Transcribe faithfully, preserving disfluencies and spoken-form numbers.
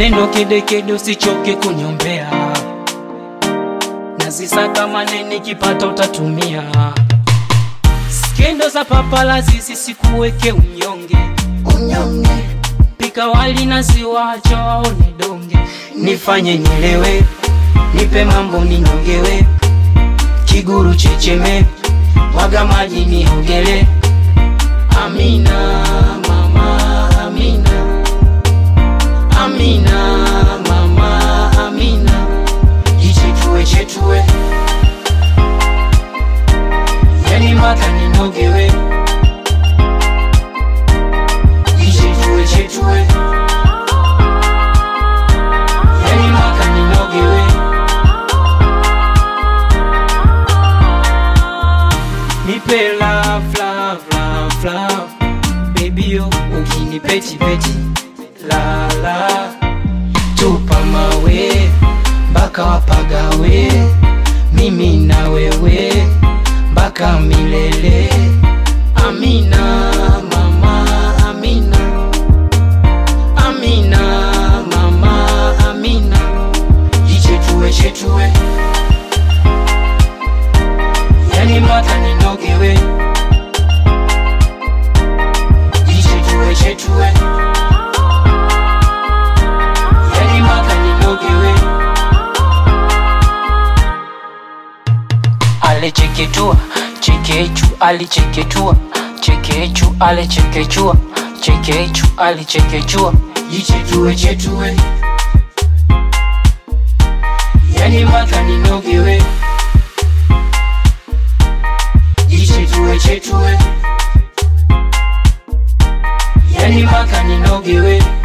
maneno kede kede usichoke kunyombea, nazisaka maneno kipata utatumia. Skendo za papalazi zisikuweke unyonge, unyonge. Pika wali na ziwacho waone donge, nifanye nilewe, nipe mambo ninongewe, kiguru checheme, waga maji niogele. Amina mama, Amina, Amina mama, Amina, jichetue chetue, yani maka ninogewe, jichetue chetue, yani maka ninogewe. Nipe love, love, love, love, baby yo, ukini peti peti, la la. Tupa mawe, baka wapagawe, mimi na wewe, baka milele. Amina mama, Amina, Amina mama, Amina, jichetue chetue, yani maka ninogewe, jichetue chetue, yani maka ninogewe. Ale cheketua, chekechu, ali cheketua, chekechu, ale chekechua, chekechu, ali chekechua, jichetue chetue, yani maka ninogewe, jichetue chetue, yani maka ninogewe.